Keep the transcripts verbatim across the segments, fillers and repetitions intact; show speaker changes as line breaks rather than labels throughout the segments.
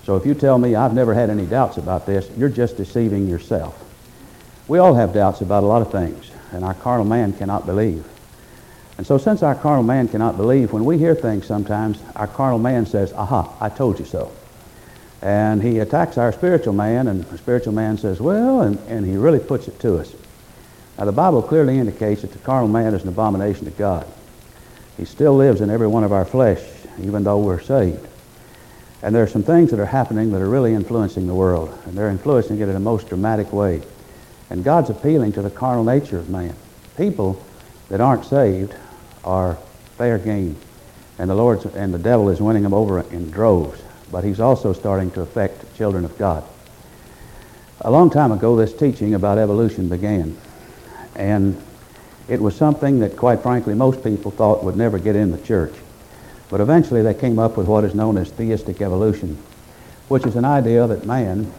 So if you tell me I've never had any doubts about this, you're just deceiving yourself. We all have doubts about a lot of things, and our carnal man cannot believe. And so since our carnal man cannot believe, when we hear things sometimes, our carnal man says, aha, I told you so. And he attacks our spiritual man, and the spiritual man says, well, and, and he really puts it to us. Now the Bible clearly indicates that the carnal man is an abomination to God. He still lives in every one of our flesh, even though we're saved. And there are some things that are happening that are really influencing the world, and they're influencing it in a most dramatic way. And God's appealing to the carnal nature of man. People that aren't saved are fair game, and the Lord's and the devil is winning them over in droves. But he's also starting to affect children of God. A long time ago, this teaching about evolution began, and it was something that, quite frankly, most people thought would never get in the church. But eventually they came up with what is known as theistic evolution, which is an idea that man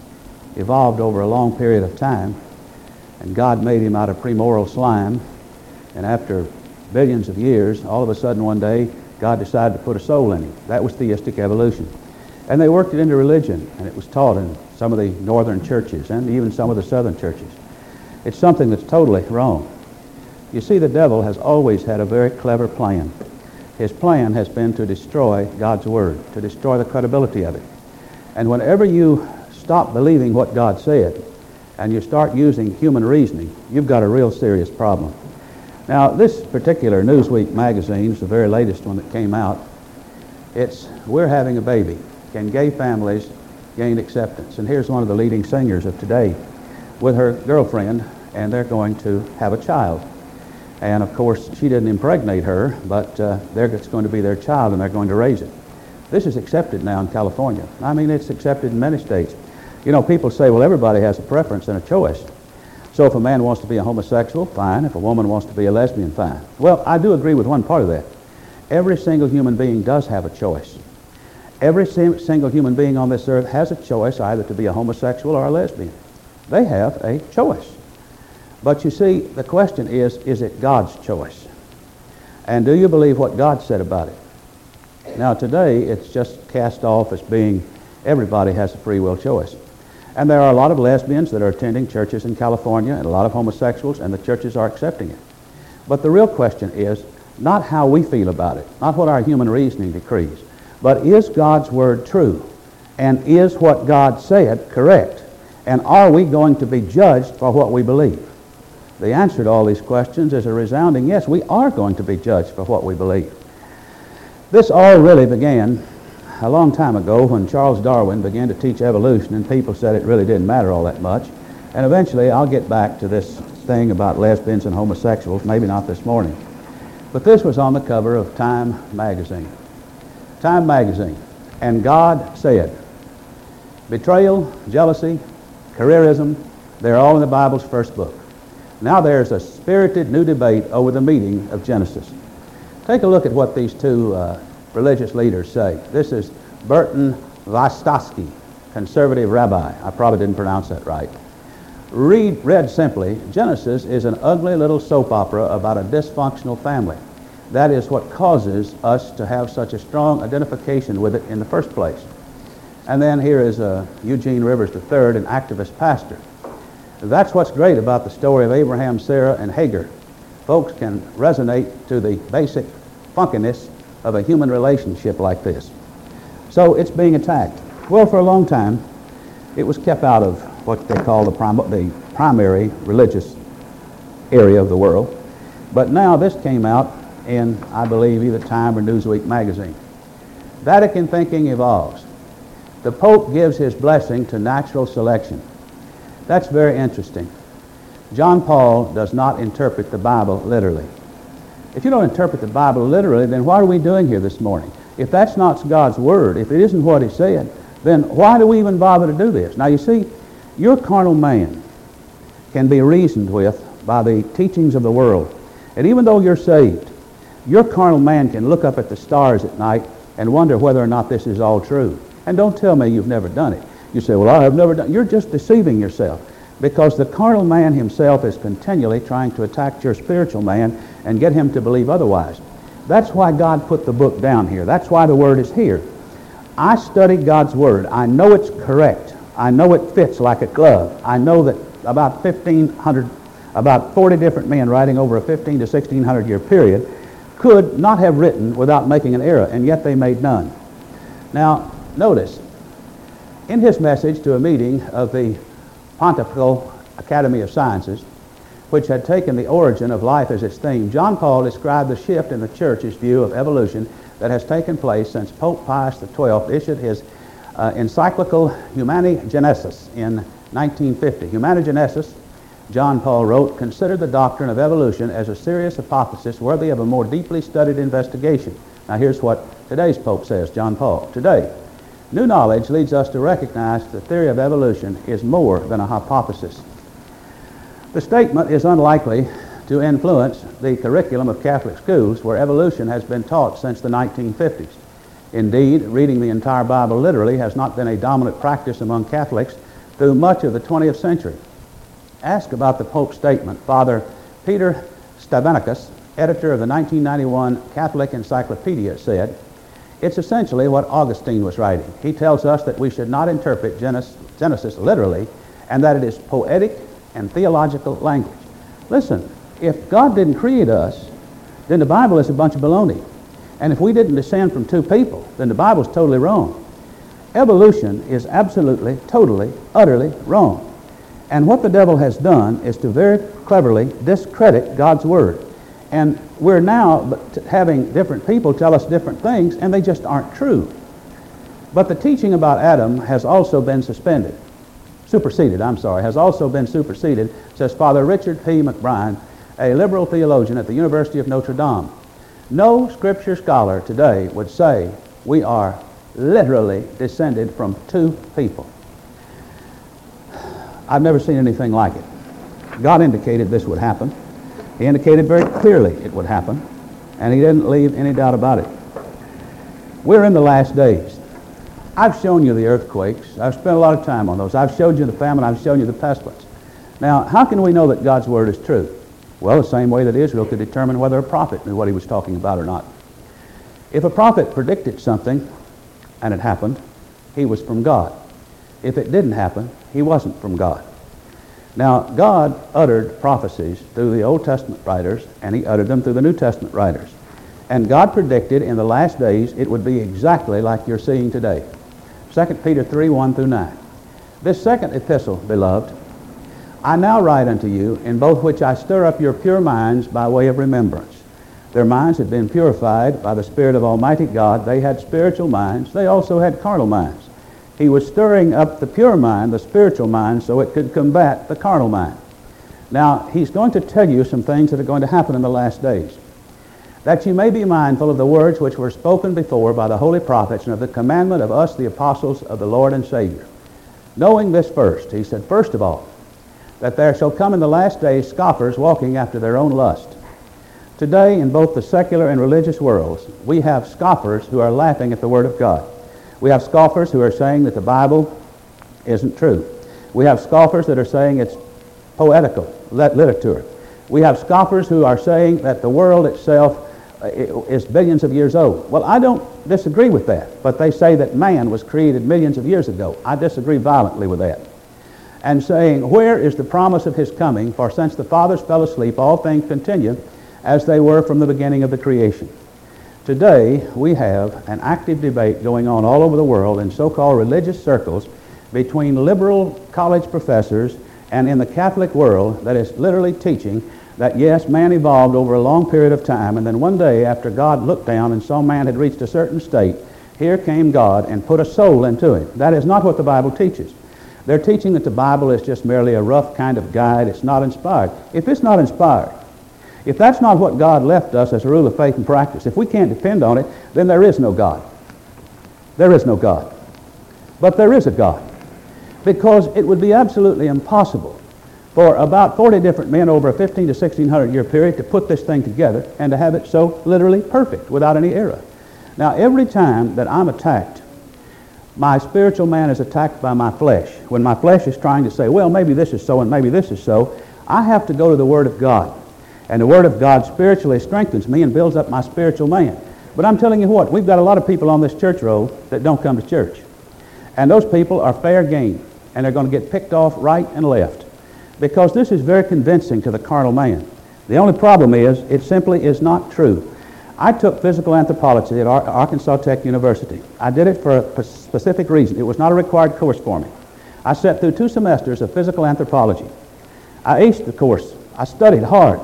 evolved over a long period of time, and God made him out of premoral slime, and after billions of years, all of a sudden one day, God decided to put a soul in him. That was theistic evolution. And they worked it into religion, and it was taught in some of the northern churches and even some of the southern churches. It's something that's totally wrong. You see, the devil has always had a very clever plan. His plan has been to destroy God's Word, to destroy the credibility of it. And whenever you stop believing what God said and you start using human reasoning, you've got a real serious problem. Now, this particular Newsweek magazine is the very latest one that came out. It's, we're having a baby. Can gay families gain acceptance? And here's one of the leading singers of today with her girlfriend, and they're going to have a child. And of course, she didn't impregnate her, but uh, it's going to be their child, and they're going to raise it. This is accepted now in California. I mean, it's accepted in many states. You know, people say, well, everybody has a preference and a choice. So if a man wants to be a homosexual, fine. If a woman wants to be a lesbian, fine. Well, I do agree with one part of that. Every single human being does have a choice. Every sim- single human being on this earth has a choice either to be a homosexual or a lesbian. They have a choice. But you see, the question is, is it God's choice? And do you believe what God said about it? Now today, it's just cast off as being everybody has a free will choice. And there are a lot of lesbians that are attending churches in California and a lot of homosexuals, and the churches are accepting it. But the real question is not how we feel about it, not what our human reasoning decrees, but is God's Word true? And is what God said correct? And are we going to be judged for what we believe? The answer to all these questions is a resounding yes. We are going to be judged for what we believe. This all really began a long time ago when Charles Darwin began to teach evolution, and people said it really didn't matter all that much. And eventually, I'll get back to this thing about lesbians and homosexuals, maybe not this morning. But this was on the cover of Time magazine. Time magazine. And God said, betrayal, jealousy, careerism, they're all in the Bible's first book. Now there's a spirited new debate over the meaning of Genesis. Take a look at what these two uh, religious leaders say. This is Burton Vostosky, conservative rabbi. I probably didn't pronounce that right. Read, read simply, Genesis is an ugly little soap opera about a dysfunctional family. That is what causes us to have such a strong identification with it in the first place. And then here is uh, Eugene Rivers the third, an activist pastor. That's what's great about the story of Abraham, Sarah, and Hagar. Folks can resonate to the basic funkiness of a human relationship like this. So it's being attacked. Well, for a long time, it was kept out of what they call the, prim- the primary religious area of the world. But now this came out in, I believe, either Time or Newsweek magazine. Vatican thinking evolves. The Pope gives his blessing to natural selection. That's very interesting. John Paul does not interpret the Bible literally. If you don't interpret the Bible literally, then what are we doing here this morning? If that's not God's Word, if it isn't what He said, then why do we even bother to do this? Now you see, your carnal man can be reasoned with by the teachings of the world. And even though you're saved, your carnal man can look up at the stars at night and wonder whether or not this is all true. And don't tell me you've never done it. You say, well, I have never done it. You're just deceiving yourself, because the carnal man himself is continually trying to attack your spiritual man and get him to believe otherwise. That's why God put the book down here. That's why the Word is here. I study God's Word. I know it's correct. I know it fits like a glove. I know that about fifteen hundred, about forty different men writing over a fifteen to sixteen hundred year period could not have written without making an error, and yet they made none. Now, notice, in his message to a meeting of the Pontifical Academy of Sciences, which had taken the origin of life as its theme, John Paul described the shift in the church's view of evolution that has taken place since Pope Pius the twelfth issued his uh, encyclical Humani Genesis in nineteen fifty. Humani Genesis, John Paul wrote, considered the doctrine of evolution as a serious hypothesis worthy of a more deeply studied investigation. Now here's what today's Pope says, John Paul. Today, new knowledge leads us to recognize that the theory of evolution is more than a hypothesis. The statement is unlikely to influence the curriculum of Catholic schools where evolution has been taught since the nineteen fifties. Indeed, reading the entire Bible literally has not been a dominant practice among Catholics through much of the twentieth century. Asked about the Pope's statement, Father Peter Stavanikis, editor of the nineteen ninety-one Catholic Encyclopedia, said, "It's essentially what Augustine was writing. He tells us that we should not interpret Genesis, Genesis literally, and that it is poetic and theological language." Listen, if God didn't create us, then the Bible is a bunch of baloney. And if we didn't descend from two people, then the Bible's totally wrong. Evolution is absolutely, totally, utterly wrong. And what the devil has done is to very cleverly discredit God's Word. And we're now having different people tell us different things, and they just aren't true. But the teaching about Adam has also been suspended. Superseded, I'm sorry, has also been superseded, says Father Richard P. McBride, a liberal theologian at the University of Notre Dame. No Scripture scholar today would say we are literally descended from two people. I've never seen anything like it. God indicated this would happen. He indicated very clearly it would happen, and he didn't leave any doubt about it. We're in the last days. I've shown you the earthquakes. I've spent a lot of time on those. I've showed you the famine. I've shown you the pestilence. Now, how can we know that God's Word is true? Well, the same way that Israel could determine whether a prophet knew what he was talking about or not. If a prophet predicted something and it happened, he was from God. If it didn't happen, he wasn't from God. Now, God uttered prophecies through the Old Testament writers, and he uttered them through the New Testament writers. And God predicted in the last days it would be exactly like you're seeing today. Second Peter three, one through nine. This second epistle, beloved, I now write unto you, in both which I stir up your pure minds by way of remembrance. Their minds had been purified by the Spirit of Almighty God. They had spiritual minds. They also had carnal minds. He was stirring up the pure mind, the spiritual mind, so it could combat the carnal mind. Now, he's going to tell you some things that are going to happen in the last days. That you may be mindful of the words which were spoken before by the holy prophets, and of the commandment of us, the apostles of the Lord and Savior. Knowing this first, he said, first of all, that there shall come in the last days scoffers walking after their own lust. Today, in both the secular and religious worlds, we have scoffers who are laughing at the Word of God. We have scoffers who are saying that the Bible isn't true. We have scoffers that are saying it's poetical literature. We have scoffers who are saying that the world itself is billions of years old. Well, I don't disagree with that, but they say that man was created millions of years ago. I disagree violently with that. And saying, where is the promise of his coming? For since the fathers fell asleep, all things continue as they were from the beginning of the creation. Today, we have an active debate going on all over the world in so-called religious circles between liberal college professors and in the Catholic world that is literally teaching that, yes, man evolved over a long period of time, and then one day after God looked down and saw man had reached a certain state, here came God and put a soul into him. That is not what the Bible teaches. They're teaching that the Bible is just merely a rough kind of guide. It's not inspired. If it's not inspired, if that's not what God left us as a rule of faith and practice, if we can't depend on it, then there is no God. There is no God. But there is a God. Because it would be absolutely impossible for about forty different men over a fifteen to sixteen hundred year period to put this thing together and to have it so literally perfect without any error. Now, every time that I'm attacked, my spiritual man is attacked by my flesh. When my flesh is trying to say, well, maybe this is so and maybe this is so, I have to go to the Word of God. And the Word of God spiritually strengthens me and builds up my spiritual man. But I'm telling you what, we've got a lot of people on this church roll that don't come to church. And those people are fair game, and they're going to get picked off right and left, because this is very convincing to the carnal man. The only problem is, it simply is not true. I took physical anthropology at Ar- Arkansas Tech University. I did it for a p- specific reason. It was not a required course for me. I sat through two semesters of physical anthropology. I aced the course. I studied hard.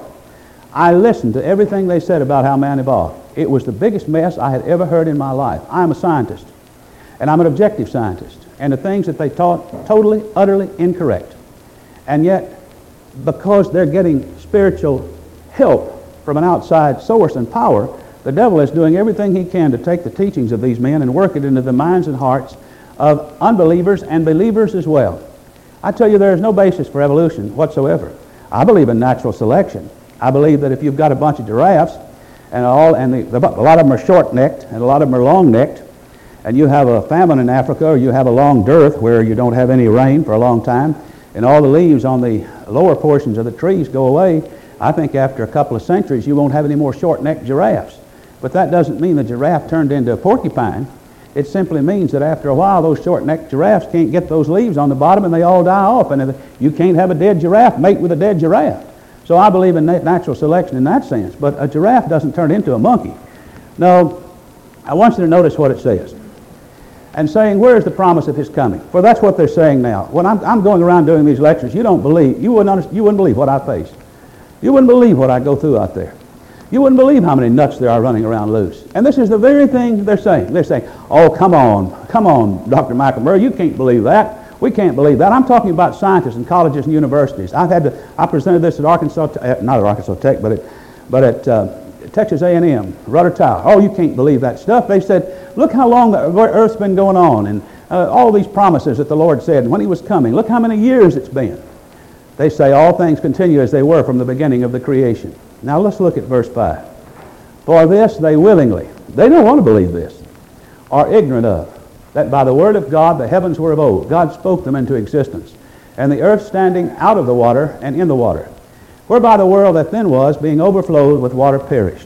I listened to everything they said about how man evolved. It was the biggest mess I had ever heard in my life. I am a scientist, and I'm an objective scientist, and the things that they taught, totally, utterly incorrect. And yet, because they're getting spiritual help from an outside source and power, the devil is doing everything he can to take the teachings of these men and work it into the minds and hearts of unbelievers and believers as well. I tell you, there is no basis for evolution whatsoever. I believe in natural selection. I believe that if you've got a bunch of giraffes, and all, and the, the, a lot of them are short-necked, and a lot of them are long-necked, and you have a famine in Africa, or you have a long dearth where you don't have any rain for a long time, and all the leaves on the lower portions of the trees go away, I think after a couple of centuries you won't have any more short-necked giraffes. But that doesn't mean the giraffe turned into a porcupine. It simply means that after a while those short-necked giraffes can't get those leaves on the bottom and they all die off, and you can't have a dead giraffe mate with a dead giraffe. So I believe in natural selection in that sense, but a giraffe doesn't turn into a monkey. No, I want you to notice what it says. And saying, where is the promise of his coming? For that's what they're saying now. When I'm, I'm going around doing these lectures, you don't believe, you wouldn't, understand, you wouldn't believe what I face. You wouldn't believe what I go through out there. You wouldn't believe how many nuts there are running around loose. And this is the very thing they're saying. They're saying, oh, come on, come on, Doctor Michael Murray, you can't believe that. We can't believe that. I'm talking about scientists and colleges and universities. I've had to, I presented this at Arkansas, not at Arkansas Tech, but at, but at uh, Texas A and M, Rudder Tower. Oh, you can't believe that stuff. They said, look how long the earth's been going on, and uh, all these promises that the Lord said when he was coming. Look how many years it's been. They say all things continue as they were from the beginning of the creation. Now let's look at verse five. For this they willingly, they don't want to believe this, are ignorant of, that by the word of God the heavens were of old. God spoke them into existence, and the earth standing out of the water and in the water, whereby the world that then was, being overflowed with water, perished.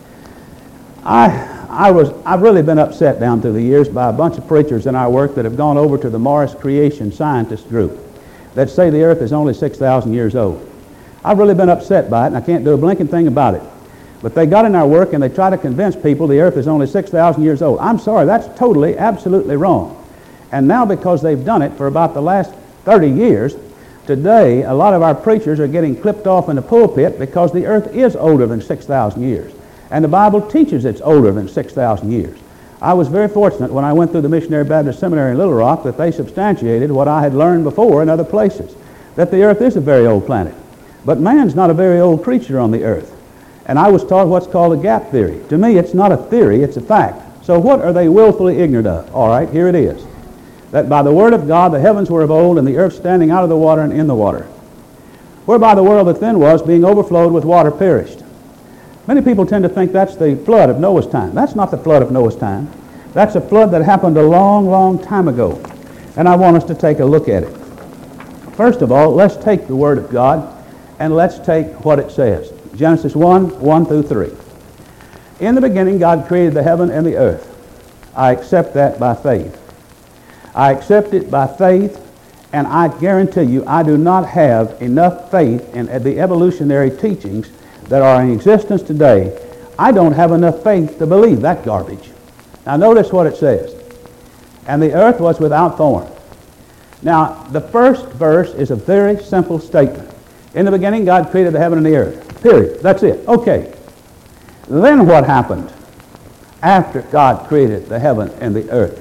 I, I was, I've really been upset down through the years by a bunch of preachers in our work that have gone over to the Morris Creation Scientist group that say the earth is only six thousand years old. I've really been upset by it, and I can't do a blinking thing about it. But they got in our work and they try to convince people the earth is only six thousand years old. I'm sorry, that's totally, absolutely wrong. And now because they've done it for about the last thirty years, today a lot of our preachers are getting clipped off in the pulpit because the earth is older than six thousand years. And the Bible teaches it's older than six thousand years. I was very fortunate when I went through the Missionary Baptist Seminary in Little Rock that they substantiated what I had learned before in other places, that the earth is a very old planet. But man's not a very old creature on the earth. And I was taught what's called a gap theory. To me, it's not a theory, it's a fact. So what are they willfully ignorant of? All right, here it is. That by the word of God the heavens were of old, and the earth standing out of the water and in the water, whereby the world that then was, being overflowed with water, perished. Many people tend to think that's the flood of Noah's time. That's not the flood of Noah's time. That's a flood that happened a long, long time ago. And I want us to take a look at it. First of all, let's take the Word of God and let's take what it says. Genesis one, one through three. In the beginning, God created the heaven and the earth. I accept that by faith. I accept it by faith, and I guarantee you I do not have enough faith in the evolutionary teachings that are in existence today. I don't have enough faith to believe that garbage. Now notice what it says. And the earth was without form. Now the first verse is a very simple statement. In the beginning God created the heaven and the earth. Period. That's it. Okay. Then what happened after God created the heaven and the earth?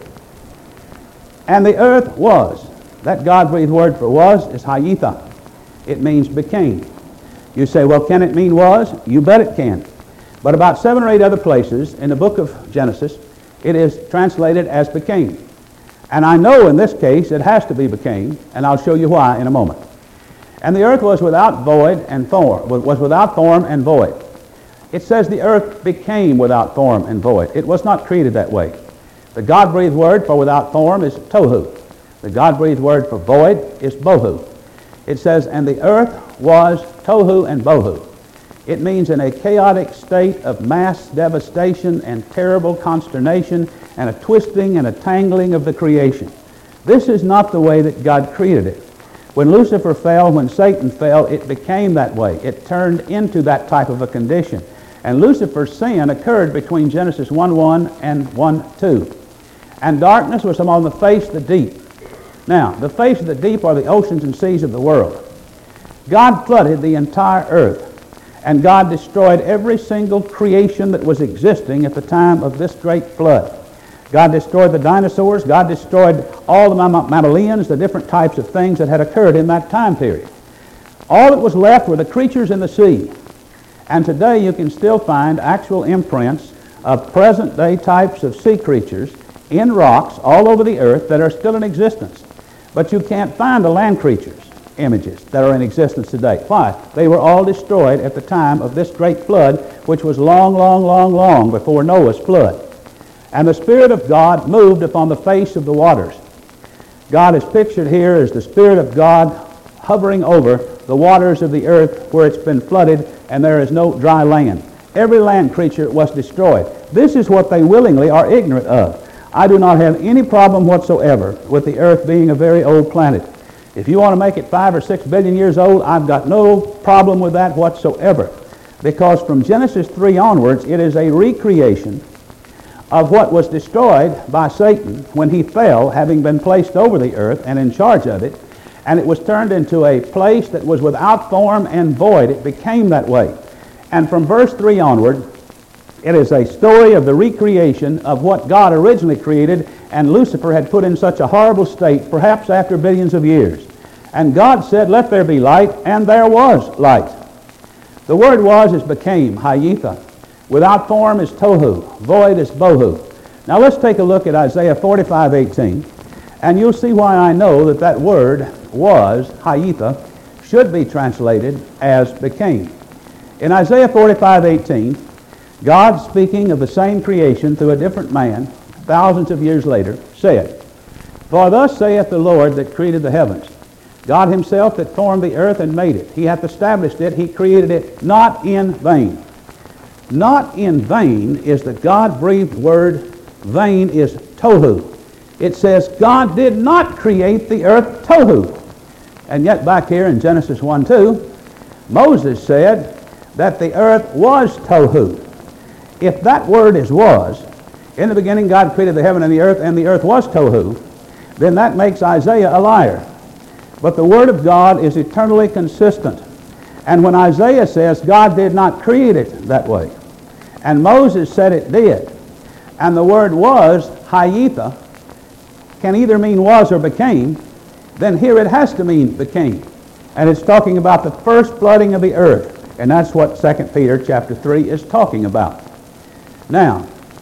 And the earth was. That God-breathed word for was is hayitha. It means became. You say, well, can it mean was? You bet it can. But about seven or eight other places in the book of Genesis, it is translated as became. And I know in this case it has to be became, and I'll show you why in a moment. And the earth was without void and form, was without form and void. It says the earth became without form and void. It was not created that way. The God-breathed word for without form is tohu. The God-breathed word for void is bohu. It says, and the earth was tohu and bohu. It means in a chaotic state of mass devastation and terrible consternation and a twisting and a tangling of the creation. This is not the way that God created it. When Lucifer fell, when Satan fell, it became that way. It turned into that type of a condition. And Lucifer's sin occurred between Genesis one one and one two. And darkness was upon the face of the deep. Now, the face of the deep are the oceans and seas of the world. God flooded the entire earth, and God destroyed every single creation that was existing at the time of this great flood. God destroyed the dinosaurs. God destroyed all the mammalians, the different types of things that had occurred in that time period. All that was left were the creatures in the sea. And today you can still find actual imprints of present-day types of sea creatures in rocks all over the earth that are still in existence. But you can't find the land creatures images that are in existence today. Why? They were all destroyed at the time of this great flood, which was long, long, long, long before Noah's flood. And the Spirit of God moved upon the face of the waters. God is pictured here as the Spirit of God hovering over the waters of the earth where it's been flooded and there is no dry land. Every land creature was destroyed. This is what they willingly are ignorant of. I do not have any problem whatsoever with the earth being a very old planet. If you want to make it five or six billion years old, I've got no problem with that whatsoever. Because from Genesis three onwards, it is a recreation of what was destroyed by Satan when he fell, having been placed over the earth and in charge of it. And it was turned into a place that was without form and void. It became that way. And from verse three onward, it is a story of the recreation of what God originally created and Lucifer had put in such a horrible state, perhaps after billions of years. And God said, "Let there be light," and there was light. The word was is became, hayitha. Without form is tohu, void is bohu. Now let's take a look at Isaiah forty-five eighteen, and you'll see why I know that that word was, hayitha, should be translated as became. In Isaiah forty-five eighteen, God, speaking of the same creation through a different man, thousands of years later, said, "For thus saith the Lord that created the heavens, God himself that formed the earth and made it. He hath established it, he created it not in vain." Not in vain is the God-breathed word. Vain is tohu. It says God did not create the earth tohu. And yet back here in Genesis one two, Moses said that the earth was tohu. If that word is was, in the beginning God created the heaven and the earth, and the earth was tohu, then that makes Isaiah a liar. But the Word of God is eternally consistent. And when Isaiah says God did not create it that way, and Moses said it did, and the word was, hayitha, can either mean was or became, then here it has to mean became. And it's talking about the first flooding of the earth. And that's what Second Peter chapter three is talking about. Now,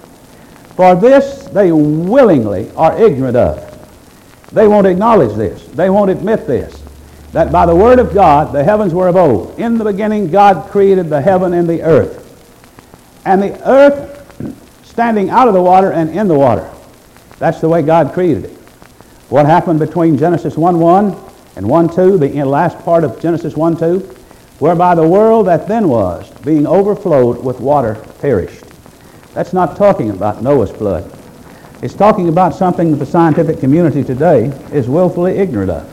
for this they willingly are ignorant of. They won't acknowledge this. They won't admit this. That by the word of God the heavens were of old. In the beginning God created the heaven and the earth. And the earth standing out of the water and in the water. That's the way God created it. What happened between Genesis one one and one two, the last part of Genesis one two, whereby the world that then was, being overflowed with water, perished. That's not talking about Noah's flood. It's talking about something that the scientific community today is willfully ignorant of.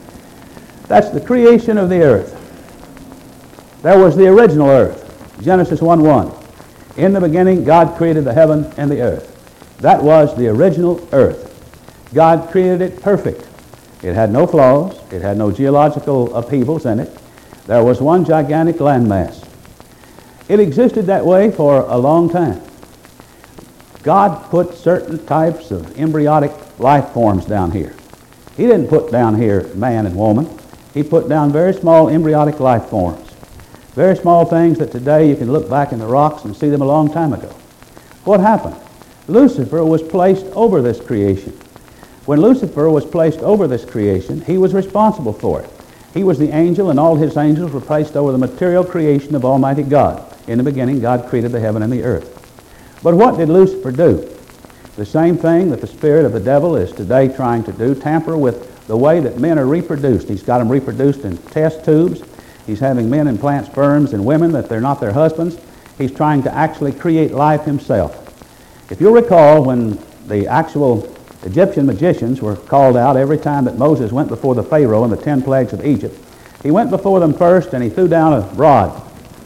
That's the creation of the earth. There was the original earth, Genesis one one. In the beginning, God created the heaven and the earth. That was the original earth. God created it perfect. It had no flaws. It had no geological upheavals in it. There was one gigantic landmass. It existed that way for a long time. God put certain types of embryonic life forms down here. He didn't put down here man and woman. He put down very small embryonic life forms. Very small things that today you can look back in the rocks and see them a long time ago. What happened? Lucifer was placed over this creation. When Lucifer was placed over this creation, he was responsible for it. He was the angel, and all his angels were placed over the material creation of Almighty God. In the beginning, God created the heaven and the earth. But what did Lucifer do? The same thing that the spirit of the devil is today trying to do, tamper with the way that men are reproduced. He's got them reproduced in test tubes. He's having men implant sperms in women that they're not their husbands. He's trying to actually create life himself. If you'll recall, when the actual Egyptian magicians were called out every time that Moses went before the Pharaoh in the ten plagues of Egypt, he went before them first and he threw down a rod.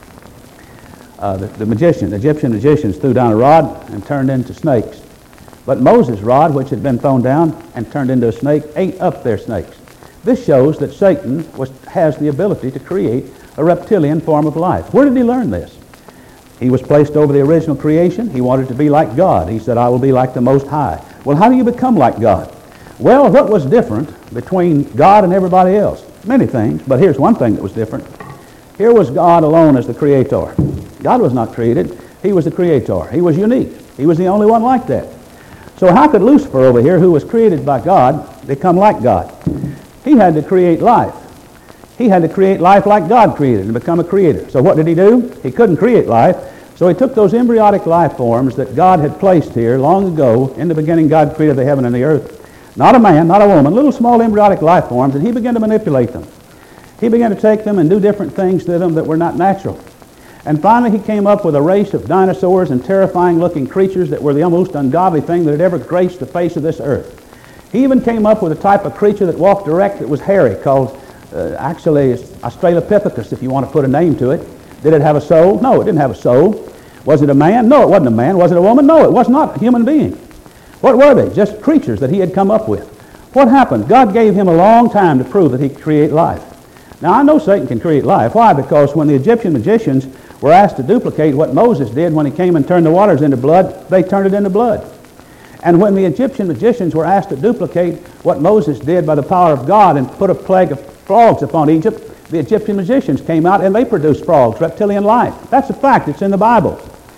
Uh, the, the magician, the Egyptian magicians threw down a rod and turned into snakes. But Moses' rod, which had been thrown down and turned into a snake, ate up their snakes. This shows that Satan was, has the ability to create a reptilian form of life. Where did he learn this? He was placed over the original creation. He wanted to be like God. He said, I will be like the Most High. Well, how do you become like God? Well, what was different between God and everybody else? Many things, but here's one thing that was different. Here was God alone as the creator. God was not created. He was the creator. He was unique. He was the only one like that. So how could Lucifer over here, who was created by God, become like God? He had to create life. He had to create life like God created and become a creator. So what did he do? He couldn't create life. So he took those embryonic life forms that God had placed here long ago. In the beginning, God created the heaven and the earth. Not a man, not a woman, little small embryonic life forms, and he began to manipulate them. He began to take them and do different things to them that were not natural. And finally, he came up with a race of dinosaurs and terrifying-looking creatures that were the most ungodly thing that had ever graced the face of this earth. He even came up with a type of creature that walked erect that was hairy, called uh, actually Australopithecus, if you want to put a name to it. Did it have a soul? No, it didn't have a soul. Was it a man? No, it wasn't a man. Was it a woman? No, it was not a human being. What were they? Just creatures that he had come up with. What happened? God gave him a long time to prove that he could create life. Now, I know Satan can create life. Why? Because when the Egyptian magicians were asked to duplicate what Moses did when he came and turned the waters into blood, they turned it into blood. And when the Egyptian magicians were asked to duplicate what Moses did by the power of God and put a plague of frogs upon Egypt, the Egyptian magicians came out and they produced frogs, reptilian life. That's a fact. It's in the Bible.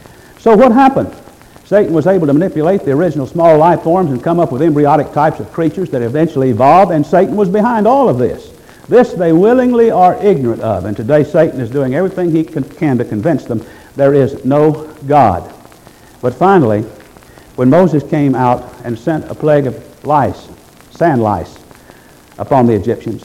So what happened? Satan was able to manipulate the original small life forms and come up with embryonic types of creatures that eventually evolved, and Satan was behind all of this. This they willingly are ignorant of, and today Satan is doing everything he can to convince them there is no God. But finally, when Moses came out and sent a plague of lice, sand lice, upon the Egyptians,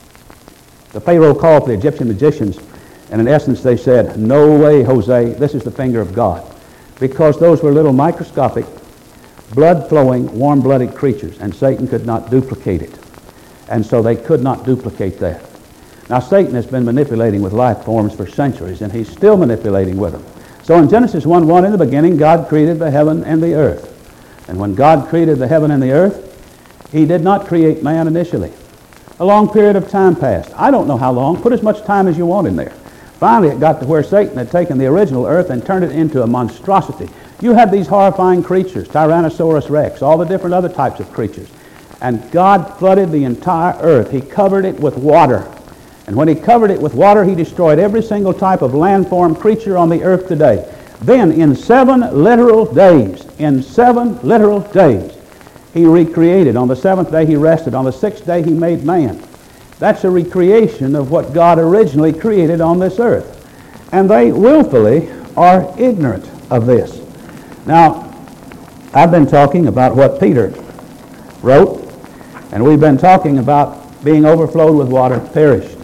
the Pharaoh called for the Egyptian magicians, and in essence they said, no way, Jose, this is the finger of God. Because those were little microscopic, blood-flowing, warm-blooded creatures, and Satan could not duplicate it. And so they could not duplicate that. Now, Satan has been manipulating with life forms for centuries, and he's still manipulating with them. So in Genesis one one, in the beginning, God created the heaven and the earth. And when God created the heaven and the earth, he did not create man initially. A long period of time passed. I don't know how long. Put as much time as you want in there. Finally, it got to where Satan had taken the original earth and turned it into a monstrosity. You had these horrifying creatures, Tyrannosaurus rex, all the different other types of creatures. And God flooded the entire earth. He covered it with water. And when he covered it with water, he destroyed every single type of landform creature on the earth today. Then, in seven literal days, in seven literal days, he recreated. On the seventh day, he rested. On the sixth day, he made man. That's a recreation of what God originally created on this earth. And they willfully are ignorant of this. Now, I've been talking about what Peter wrote, and we've been talking about being overflowed with water, perished.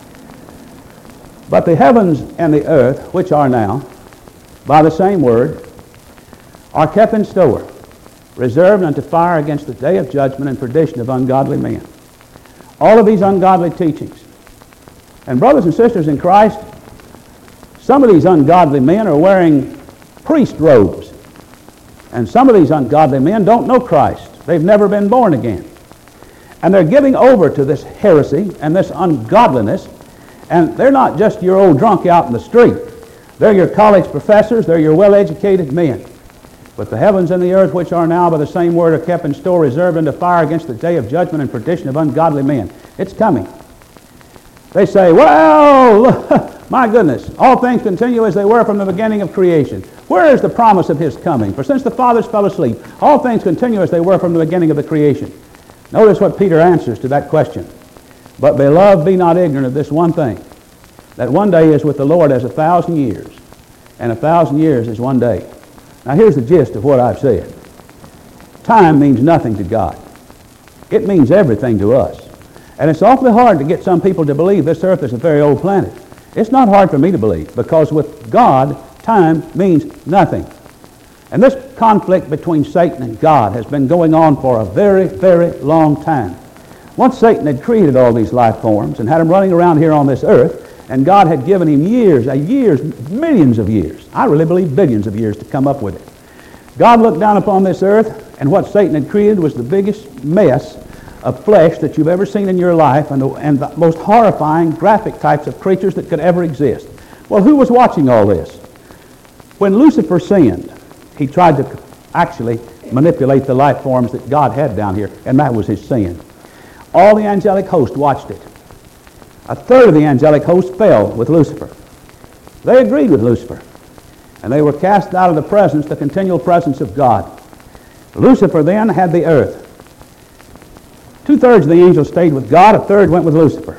But the heavens and the earth, which are now, by the same word, are kept in store, reserved unto fire against the day of judgment and perdition of ungodly men. All of these ungodly teachings. And brothers and sisters in Christ, some of these ungodly men are wearing priest robes. And some of these ungodly men don't know Christ. They've never been born again. And they're giving over to this heresy and this ungodliness. And they're not just your old drunk out in the street. They're your college professors. They're your well-educated men. But the heavens and the earth, which are now by the same word, are kept in store, reserved unto fire against the day of judgment and perdition of ungodly men. It's coming. They say, well, my goodness, all things continue as they were from the beginning of creation. Where is the promise of his coming? For since the fathers fell asleep, all things continue as they were from the beginning of the creation. Notice what Peter answers to that question. But beloved, be not ignorant of this one thing, that one day is with the Lord as a thousand years, and a thousand years is one day. Now here's the gist of what I've said. Time means nothing to God. It means everything to us. And it's awfully hard to get some people to believe this earth is a very old planet. It's not hard for me to believe, because with God, time means nothing. And this conflict between Satan and God has been going on for a very, very long time. Once Satan had created all these life forms and had them running around here on this earth, and God had given him years, a years, millions of years, I really believe billions of years to come up with it. God looked down upon this earth, and what Satan had created was the biggest mess of flesh that you've ever seen in your life, and the, and the most horrifying, graphic types of creatures that could ever exist. Well, who was watching all this? When Lucifer sinned, he tried to actually manipulate the life forms that God had down here, and that was his sin. All the angelic host watched it. A third of the angelic host fell with Lucifer. They agreed with Lucifer, and they were cast out of the presence, the continual presence of God. Lucifer then had the earth. Two-thirds of the angels stayed with God, a third went with Lucifer.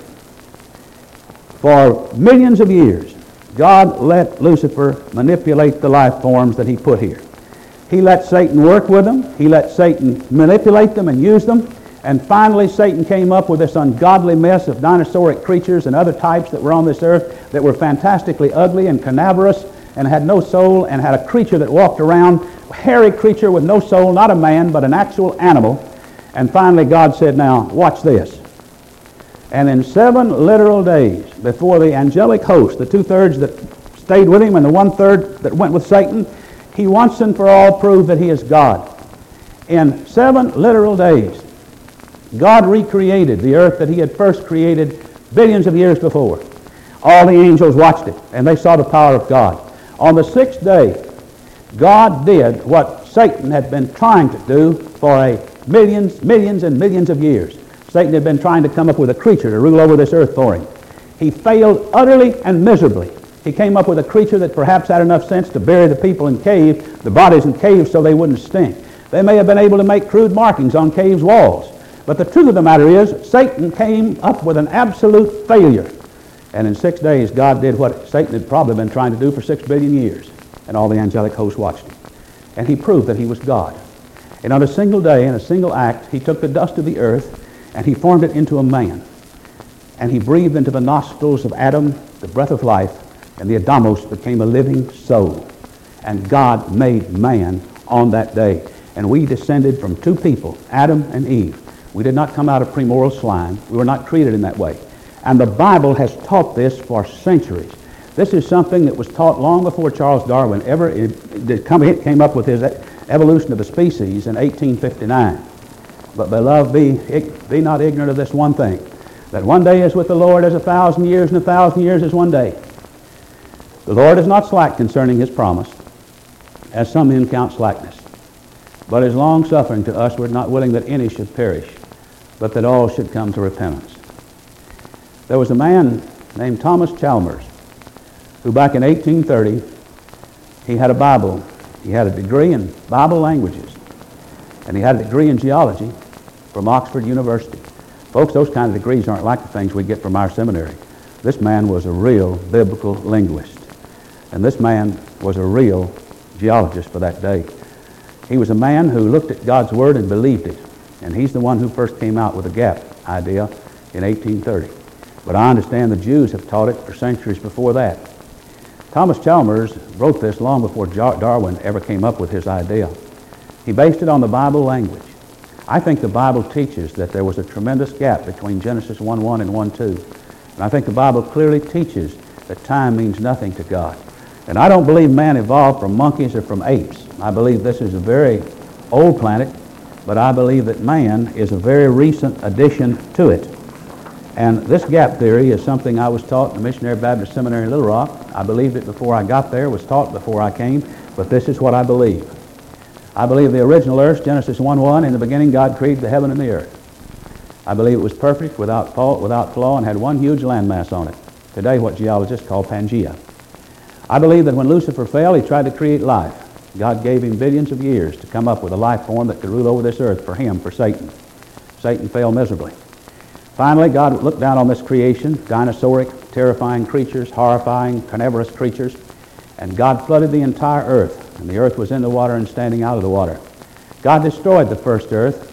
For millions of years, God let Lucifer manipulate the life forms that he put here. He let Satan work with them. He let Satan manipulate them and use them. And finally, Satan came up with this ungodly mess of dinosauric creatures and other types that were on this earth that were fantastically ugly and carnivorous and had no soul, and had a creature that walked around, a hairy creature with no soul, not a man, but an actual animal. And finally, God said, now, watch this. And in seven literal days, before the angelic host, the two-thirds that stayed with him and the one-third that went with Satan, he once and for all proved that he is God. In seven literal days, God recreated the earth that he had first created billions of years before. All the angels watched it, and they saw the power of God. On the sixth day, God did what Satan had been trying to do for a millions, millions and millions of years. Satan had been trying to come up with a creature to rule over this earth for him. He failed utterly and miserably. He came up with a creature that perhaps had enough sense to bury the people in caves, the bodies in caves, so they wouldn't stink. They may have been able to make crude markings on caves' walls. But the truth of the matter is, Satan came up with an absolute failure. And in six days, God did what Satan had probably been trying to do for six billion years. And all the angelic hosts watched him. And he proved that he was God. And on a single day, in a single act, he took the dust of the earth and he formed it into a man. And he breathed into the nostrils of Adam the breath of life, and the Adamos became a living soul. And God made man on that day. And we descended from two people, Adam and Eve. We did not come out of premoral slime. We were not created in that way. And the Bible has taught this for centuries. This is something that was taught long before Charles Darwin ever came up with his evolution of the species in eighteen fifty-nine. But beloved, be, be not ignorant of this one thing, that one day is with the Lord as a thousand years, and a thousand years is one day. The Lord is not slack concerning his promise, as some men count slackness, but is long-suffering to us, we're not willing that any should perish, but that all should come to repentance. There was a man named Thomas Chalmers, who back in eighteen thirty, he had a Bible. He had a degree in Bible languages, and he had a degree in geology from Oxford University. Folks, those kind of degrees aren't like the things we get from our seminary. This man was a real biblical linguist, and this man was a real geologist for that day. He was a man who looked at God's Word and believed it, and he's the one who first came out with the gap idea in eighteen thirty. But I understand the Jews have taught it for centuries before that. Thomas Chalmers wrote this long before Darwin ever came up with his idea. He based it on the Bible language. I think the Bible teaches that there was a tremendous gap between Genesis one one and one two. And I think the Bible clearly teaches that time means nothing to God. And I don't believe man evolved from monkeys or from apes. I believe this is a very old planet, but I believe that man is a very recent addition to it. And this gap theory is something I was taught in the Missionary Baptist Seminary in Little Rock. I believed it before I got there, was taught before I came, but this is what I believe. I believe the original earth, Genesis one one, in the beginning God created the heaven and the earth. I believe it was perfect, without fault, without flaw, and had one huge landmass on it. Today, what geologists call Pangea. I believe that when Lucifer fell, he tried to create life. God gave him billions of years to come up with a life form that could rule over this earth for him, for Satan. Satan failed miserably. Finally, God looked down on this creation, dinosauric, terrifying creatures, horrifying, carnivorous creatures, and God flooded the entire earth, and the earth was in the water and standing out of the water. God destroyed the first earth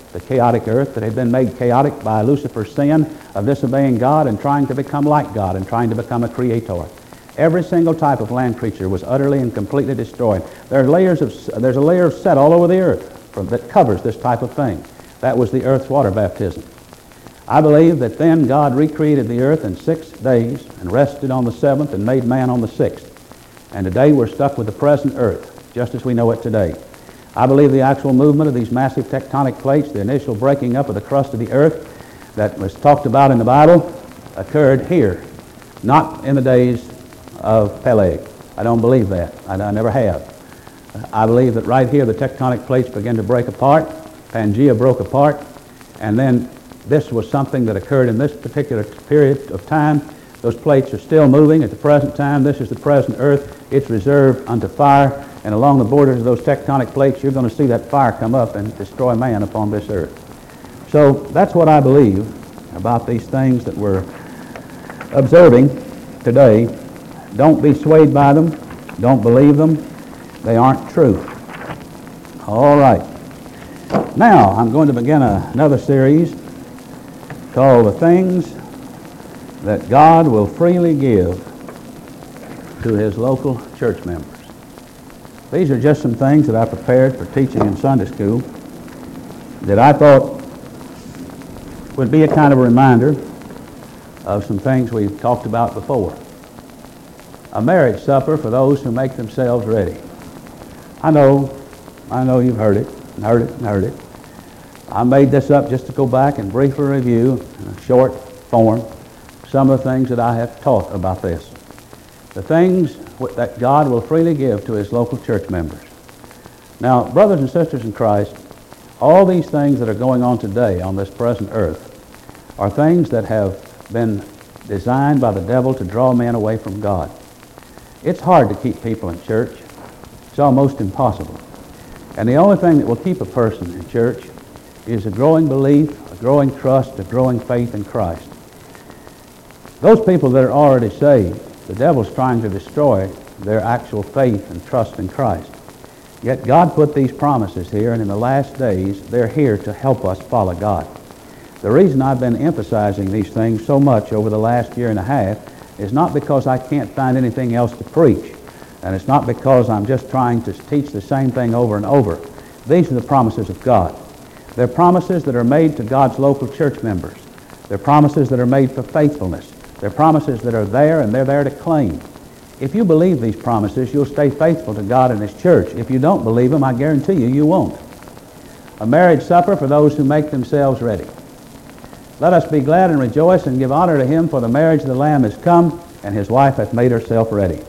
the chaotic earth that had been made chaotic by Lucifer's sin of disobeying God and trying to become like God and trying to become a creator. Every single type of land creature was utterly and completely destroyed. There are layers of, there's a layer of set all over the earth from, that covers this type of thing. That was the earth's water baptism. I believe that then God recreated the earth in six days and rested on the seventh and made man on the sixth. And today we're stuck with the present earth, just as we know it today. I believe the actual movement of these massive tectonic plates, the initial breaking up of the crust of the earth that was talked about in the Bible, occurred here, not in the days of Peleg. I don't believe that. I, I never have. I believe that right here the tectonic plates began to break apart. Pangea broke apart, and then this was something that occurred in this particular period of time. Those plates are still moving at the present time. This is the present earth. It's reserved unto fire, and along the borders of those tectonic plates you're going to see that fire come up and destroy man upon this earth. So that's what I believe about these things that we're observing today. Don't be swayed by them. Don't believe them. They aren't true. All right. Now I'm going to begin a, another series called The Things That God Will Freely Give to His Local Church Members. These are just some things that I prepared for teaching in Sunday school that I thought would be a kind of a reminder of some things we've talked about before. A marriage supper for those who make themselves ready. I know, I know you've heard it, and heard it, and heard it. I made this up just to go back and briefly review in a short form some of the things that I have taught about this. The things that God will freely give to His local church members. Now, brothers and sisters in Christ, all these things that are going on today on this present earth are things that have been designed by the devil to draw men away from God. It's hard to keep people in church. It's almost impossible. And the only thing that will keep a person in church is a growing belief, a growing trust, a growing faith in Christ. Those people that are already saved, the devil's trying to destroy their actual faith and trust in Christ. Yet God put these promises here, and in the last days, they're here to help us follow God. The reason I've been emphasizing these things so much over the last year and a half is not because I can't find anything else to preach, and it's not because I'm just trying to teach the same thing over and over. These are the promises of God. They're promises that are made to God's local church members. They're promises that are made for faithfulness. They're promises that are there, and they're there to claim. If you believe these promises, you'll stay faithful to God and His church. If you don't believe them, I guarantee you, you won't. A marriage supper for those who make themselves ready. Let us be glad and rejoice and give honor to Him, for the marriage of the Lamb is come, and His wife hath made herself ready.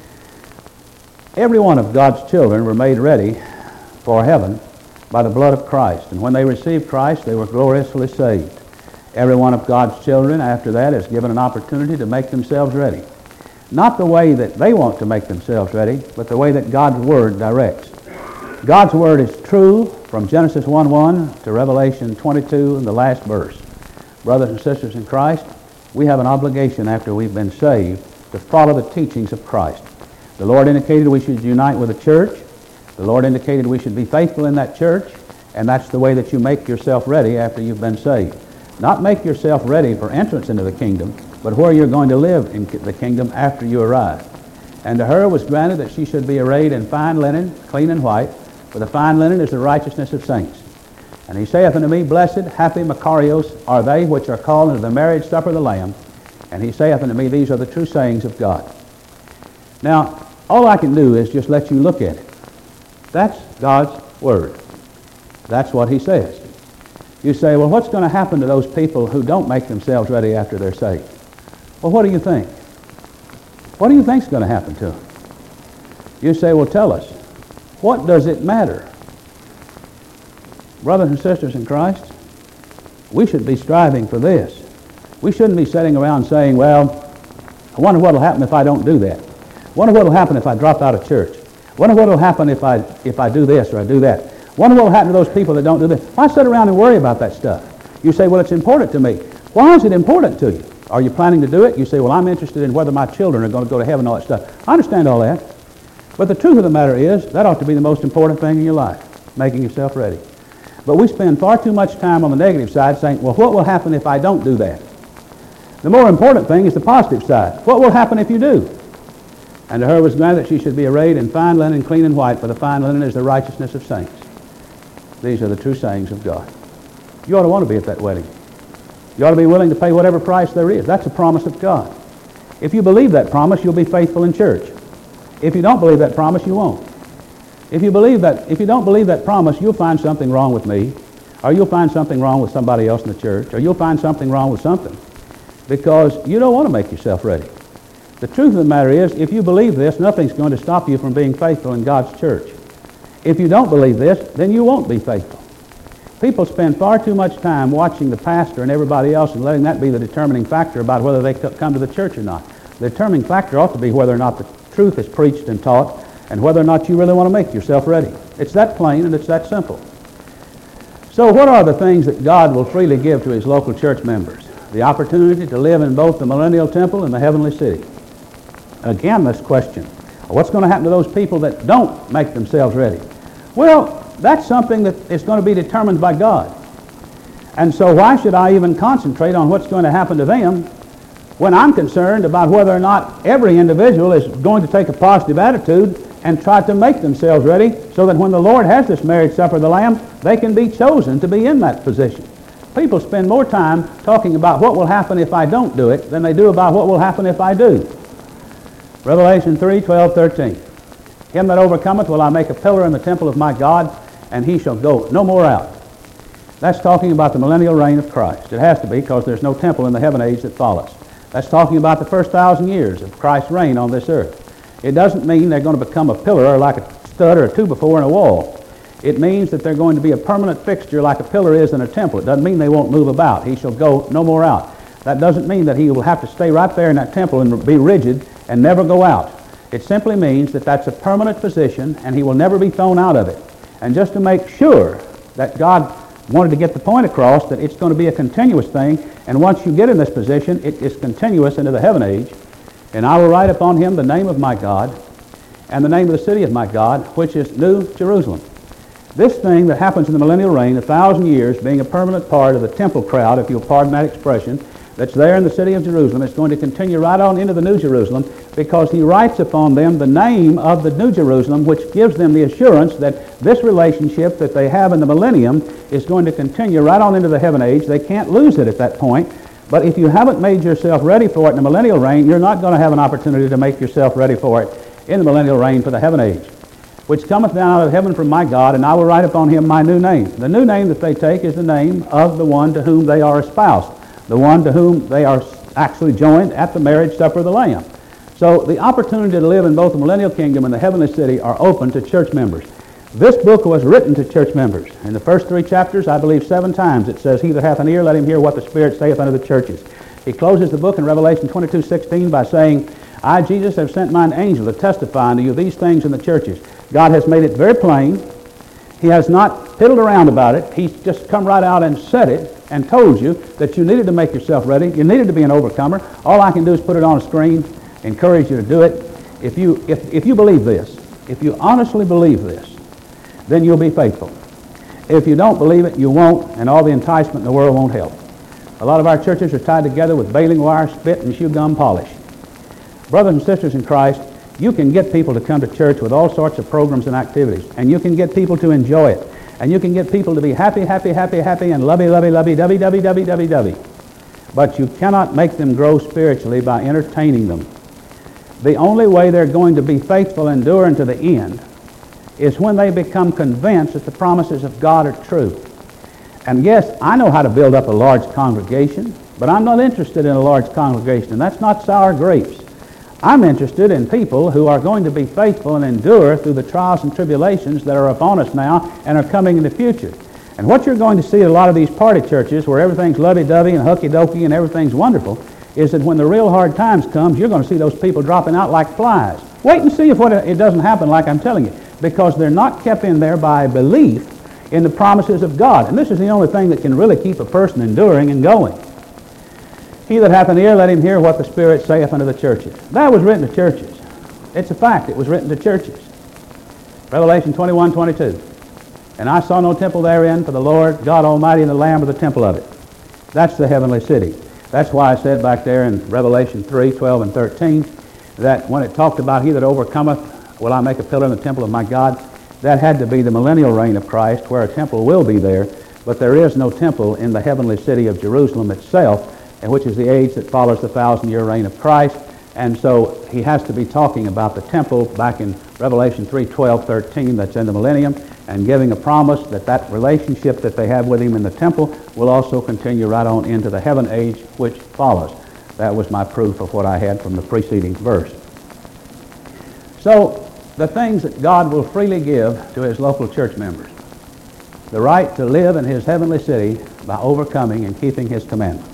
Every one of God's children were made ready for heaven by the blood of Christ. And when they received Christ, they were gloriously saved. Every one of God's children after that is given an opportunity to make themselves ready. Not the way that they want to make themselves ready, but the way that God's Word directs. God's Word is true from Genesis one one to Revelation twenty-two in the last verse. Brothers and sisters in Christ, we have an obligation after we've been saved to follow the teachings of Christ. The Lord indicated we should unite with the church. The Lord indicated we should be faithful in that church, and that's the way that you make yourself ready after you've been saved. Not make yourself ready for entrance into the kingdom, but where you're going to live in the kingdom after you arrive. And to her was granted that she should be arrayed in fine linen, clean and white, for the fine linen is the righteousness of saints. And he saith unto me, Blessed, happy, Makarios are they which are called into the marriage supper of the Lamb. And he saith unto me, These are the true sayings of God. Now, all I can do is just let you look at it. That's God's Word. That's what He says. You say, well, what's going to happen to those people who don't make themselves ready after they're saved? Well, what do you think? What do you think is going to happen to them? You say, well, tell us. What does it matter? Brothers and sisters in Christ, we should be striving for this. We shouldn't be sitting around saying, well, I wonder what will happen if I don't do that. I wonder what will happen if I drop out of church. I wonder what will happen if I, if I do this or I do that. Wonder what will happen to those people that don't do this. Why sit around and worry about that stuff? You say, well, it's important to me. Why is it important to you? Are you planning to do it? You say, well, I'm interested in whether my children are going to go to heaven and all that stuff. I understand all that. But the truth of the matter is, that ought to be the most important thing in your life, making yourself ready. But we spend far too much time on the negative side saying, well, what will happen if I don't do that? The more important thing is the positive side. What will happen if you do? And to her was granted that she should be arrayed in fine linen, clean and white, for the fine linen is the righteousness of saints. These are the true sayings of God. You ought to want to be at that wedding. You ought to be willing to pay whatever price there is. That's a promise of God. If you believe that promise, you'll be faithful in church. If you don't believe that promise, you won't. If you believe that, if you don't believe that promise, you'll find something wrong with me, or you'll find something wrong with somebody else in the church, or you'll find something wrong with something, because you don't want to make yourself ready. The truth of the matter is, if you believe this, nothing's going to stop you from being faithful in God's church. If you don't believe this, then you won't be faithful. People spend far too much time watching the pastor and everybody else and letting that be the determining factor about whether they come to the church or not. The determining factor ought to be whether or not the truth is preached and taught, and whether or not you really want to make yourself ready. It's that plain and it's that simple. So what are the things that God will freely give to his local church members? The opportunity to live in both the millennial temple and the heavenly city. Again, this question, what's going to happen to those people that don't make themselves ready? Well, that's something that is going to be determined by God. And so why should I even concentrate on what's going to happen to them when I'm concerned about whether or not every individual is going to take a positive attitude and try to make themselves ready so that when the Lord has this marriage supper of the Lamb, they can be chosen to be in that position. People spend more time talking about what will happen if I don't do it than they do about what will happen if I do. Revelation three, twelve, thirteen. Him that overcometh will I make a pillar in the temple of my God, and he shall go no more out. That's talking about the millennial reign of Christ. It has to be, because there's no temple in the heaven age that follows. That's talking about the first thousand years of Christ's reign on this earth. It doesn't mean they're going to become a pillar or like a stud or a two-by-four in a wall. It means that they're going to be a permanent fixture like a pillar is in a temple. It doesn't mean they won't move about. He shall go no more out. That doesn't mean that he will have to stay right there in that temple and be rigid and never go out. It simply means that that's a permanent position and he will never be thrown out of it. And just to make sure that God wanted to get the point across that it's going to be a continuous thing, and once you get in this position, it is continuous into the heaven age. And I will write upon him the name of my God and the name of the city of my God, which is New Jerusalem. This thing that happens in the millennial reign, a thousand years, being a permanent part of the temple crowd, if you'll pardon that expression, that's there in the city of Jerusalem, it's going to continue right on into the New Jerusalem, because he writes upon them the name of the New Jerusalem, which gives them the assurance that this relationship that they have in the millennium is going to continue right on into the heaven age. They can't lose it at that point. But if you haven't made yourself ready for it in the millennial reign, you're not going to have an opportunity to make yourself ready for it in the millennial reign for the heaven age, which cometh down out of heaven from my God, and I will write upon him my new name. The new name that they take is the name of the one to whom they are espoused, the one to whom they are actually joined at the marriage supper of the Lamb. So the opportunity to live in both the millennial kingdom and the heavenly city are open to church members. This book was written to church members. In the first three chapters, I believe seven times, it says, he that hath an ear, let him hear what the Spirit saith unto the churches. He closes the book in Revelation twenty-two sixteen by saying, I, Jesus, have sent mine angel to testify unto you these things in the churches. God has made it very plain. He has not piddled around about it. He's just come right out and said it and told you that you needed to make yourself ready. You needed to be an overcomer. All I can do is put it on a screen, encourage you to do it. If you, if, if you believe this, if you honestly believe this, then you'll be faithful. If you don't believe it, you won't, and all the enticement in the world won't help. A lot of our churches are tied together with baling wire, spit, and shoe gum polish. Brothers and sisters in Christ, you can get people to come to church with all sorts of programs and activities, and you can get people to enjoy it, and you can get people to be happy, happy, happy, happy, and lovey, lovey, lovey, dovey, dovey, dovey, dovey, dovey. But you cannot make them grow spiritually by entertaining them. The only way they're going to be faithful and endure unto the end is when they become convinced that the promises of God are true. And yes, I know how to build up a large congregation, but I'm not interested in a large congregation, and that's not sour grapes. I'm interested in people who are going to be faithful and endure through the trials and tribulations that are upon us now and are coming in the future. And what you're going to see at a lot of these party churches where everything's lovey-dovey and hooky-dokey and everything's wonderful is that when the real hard times comes, you're going to see those people dropping out like flies. Wait and see if what it doesn't happen like I'm telling you, because they're not kept in there by belief in the promises of God. And this is the only thing that can really keep a person enduring and going. He that hath an ear, let him hear what the Spirit saith unto the churches. That was written to churches. It's a fact. It was written to churches. Revelation twenty-one twenty-two. And I saw no temple therein, for the Lord God Almighty and the Lamb are the temple of it. That's the heavenly city. That's why I said back there in Revelation three, twelve, and thirteen, that when it talked about he that overcometh, will I make a pillar in the temple of my God, that had to be the millennial reign of Christ, where a temple will be there, but there is no temple in the heavenly city of Jerusalem itself, and which is the age that follows the thousand-year reign of Christ. And so he has to be talking about the temple back in Revelation three, twelve, thirteen, that's in the millennium, and giving a promise that that relationship that they have with him in the temple will also continue right on into the heaven age which follows. That was my proof of what I had from the preceding verse. So, the things that God will freely give to his local church members. The right to live in his heavenly city by overcoming and keeping his commandments.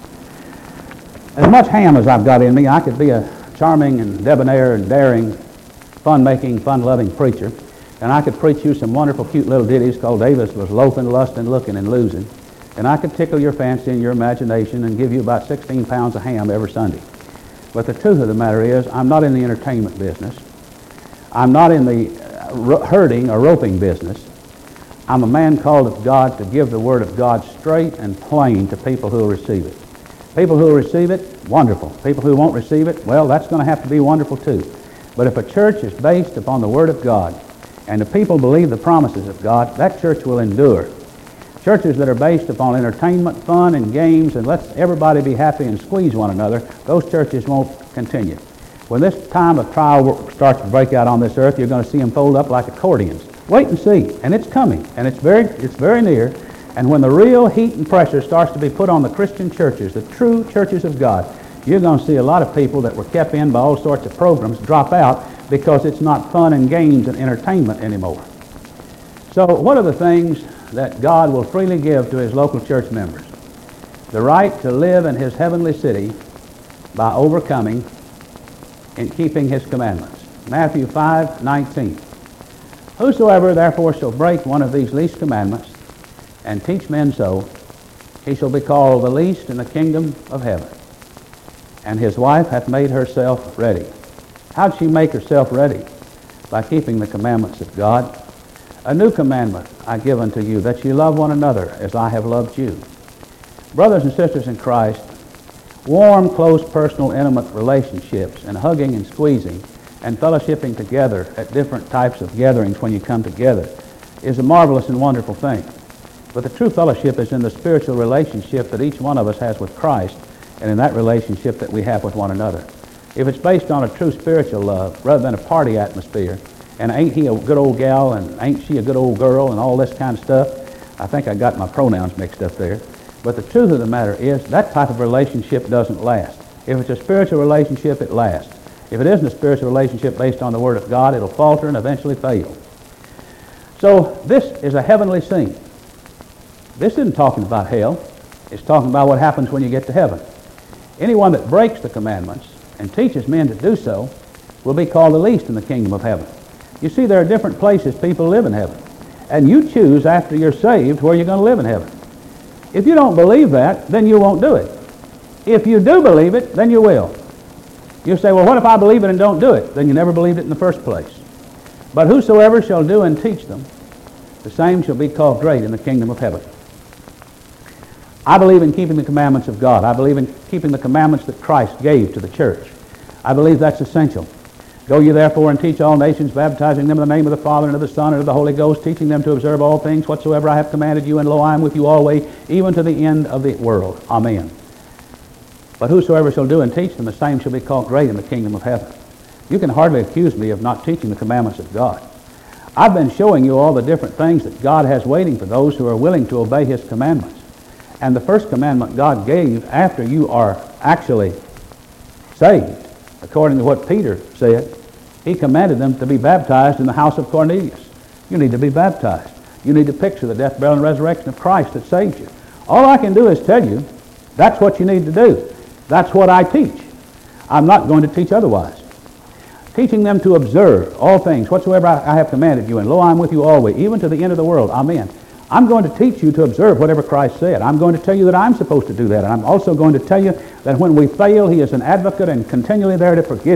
As much ham as I've got in me, I could be a charming and debonair and daring, fun-making, fun-loving preacher, and I could preach you some wonderful, cute little ditties called Davis was loafing, lusting, looking, and losing, and I could tickle your fancy and your imagination and give you about sixteen pounds of ham every Sunday. But the truth of the matter is, I'm not in the entertainment business. I'm not in the herding or roping business. I'm a man called of God to give the Word of God straight and plain to people who will receive it. People who will receive it, wonderful. People who won't receive it, well, that's going to have to be wonderful too. But if a church is based upon the Word of God, and the people believe the promises of God, that church will endure. Churches that are based upon entertainment, fun, and games, and let everybody be happy and squeeze one another, those churches won't continue. When this time of trial starts to break out on this earth, you're going to see them fold up like accordions. Wait and see, and it's coming, and it's very, it's very near. And when the real heat and pressure starts to be put on the Christian churches, the true churches of God, you're going to see a lot of people that were kept in by all sorts of programs drop out because it's not fun and games and entertainment anymore. So what are the things that God will freely give to his local church members? The right to live in his heavenly city by overcoming and keeping his commandments. Matthew five, nineteen. Whosoever therefore shall break one of these least commandments and teach men so, he shall be called the least in the kingdom of heaven. And his wife hath made herself ready. How'd she make herself ready? By keeping the commandments of God. A new commandment I give unto you, that ye love one another as I have loved you. Brothers and sisters in Christ, warm, close, personal, intimate relationships and hugging and squeezing and fellowshipping together at different types of gatherings when you come together is a marvelous and wonderful thing. But the true fellowship is in the spiritual relationship that each one of us has with Christ and in that relationship that we have with one another. If it's based on a true spiritual love rather than a party atmosphere, and ain't he a good old gal and ain't she a good old girl and all this kind of stuff, I think I got my pronouns mixed up there. But the truth of the matter is that type of relationship doesn't last. If it's a spiritual relationship, it lasts. If it isn't a spiritual relationship based on the Word of God, it'll falter and eventually fail. So this is a heavenly scene. This isn't talking about hell. It's talking about what happens when you get to heaven. Anyone that breaks the commandments and teaches men to do so will be called the least in the kingdom of heaven. You see, there are different places people live in heaven. And you choose after you're saved where you're going to live in heaven. If you don't believe that, then you won't do it. If you do believe it, then you will. You say, well, what if I believe it and don't do it? Then you never believed it in the first place. But whosoever shall do and teach them, the same shall be called great in the kingdom of heaven. I believe in keeping the commandments of God. I believe in keeping the commandments that Christ gave to the church. I believe that's essential. Go ye therefore and teach all nations, baptizing them in the name of the Father and of the Son and of the Holy Ghost, teaching them to observe all things whatsoever I have commanded you, and lo, I am with you always, even to the end of the world. Amen. But whosoever shall do and teach them, the same shall be called great in the kingdom of heaven. You can hardly accuse me of not teaching the commandments of God. I've been showing you all the different things that God has waiting for those who are willing to obey his commandments. And the first commandment God gave after you are actually saved, according to what Peter said, he commanded them to be baptized in the house of Cornelius. You need to be baptized. You need to picture the death, burial, and resurrection of Christ that saved you. All I can do is tell you that's what you need to do. That's what I teach. I'm not going to teach otherwise. Teaching them to observe all things whatsoever I have commanded you, and lo, I am with you always, even to the end of the world. Amen. I'm going to teach you to observe whatever Christ said. I'm going to tell you that I'm supposed to do that. And I'm also going to tell you that when we fail, he is an advocate and continually there to forgive you.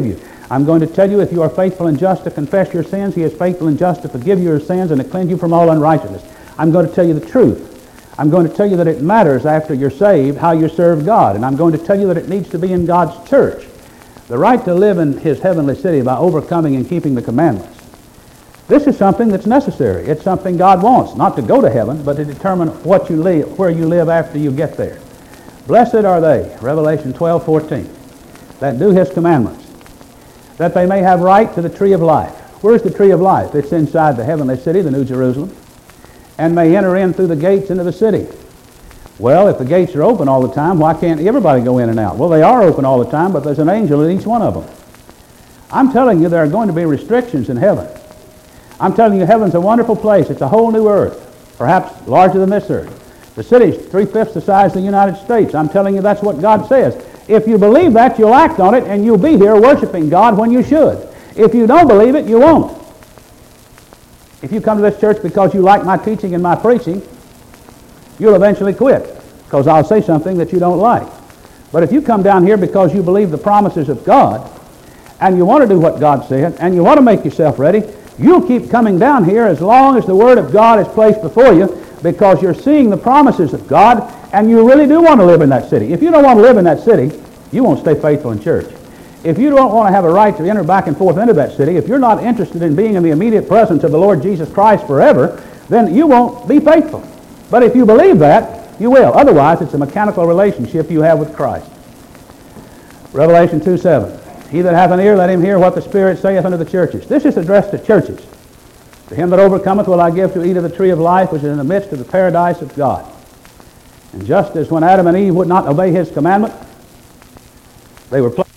I'm going to tell you, if you are faithful and just to confess your sins, He is faithful and just to forgive your sins and to cleanse you from all unrighteousness. I'm going to tell you the truth. I'm going to tell you that it matters after you're saved how you serve God. And I'm going to tell you that it needs to be in God's church. The right to live in His heavenly city by overcoming and keeping the commandments. This is something that's necessary. It's something God wants, not to go to heaven, but to determine what you live, where you live after you get there. Blessed are they, Revelation twelve fourteen, that do His commandments, that they may have right to the tree of life. Where's the tree of life? It's inside the heavenly city, the New Jerusalem, and may enter in through the gates into the city. Well, if the gates are open all the time, why can't everybody go in and out? Well, they are open all the time, but there's an angel in each one of them. I'm telling you, there are going to be restrictions in heaven. I'm telling you, heaven's a wonderful place. It's a whole new earth, perhaps larger than this earth. The city's three-fifths the size of the United States. I'm telling you, that's what God says. If you believe that, you'll act on it, and you'll be here worshiping God when you should. If you don't believe it, you won't. If you come to this church because you like my teaching and my preaching, you'll eventually quit, because I'll say something that you don't like. But if you come down here because you believe the promises of God, and you want to do what God said, and you want to make yourself ready, you'll keep coming down here as long as the Word of God is placed before you, because you're seeing the promises of God, and you really do want to live in that city. If you don't want to live in that city, you won't stay faithful in church. If you don't want to have a right to enter back and forth into that city, if you're not interested in being in the immediate presence of the Lord Jesus Christ forever, then you won't be faithful. But if you believe that, you will. Otherwise, it's a mechanical relationship you have with Christ. Revelation two seven. He that hath an ear, let him hear what the Spirit saith unto the churches. This is addressed to churches. To him that overcometh will I give to eat of the tree of life, which is in the midst of the paradise of God. And just as when Adam and Eve would not obey His commandment, they were placed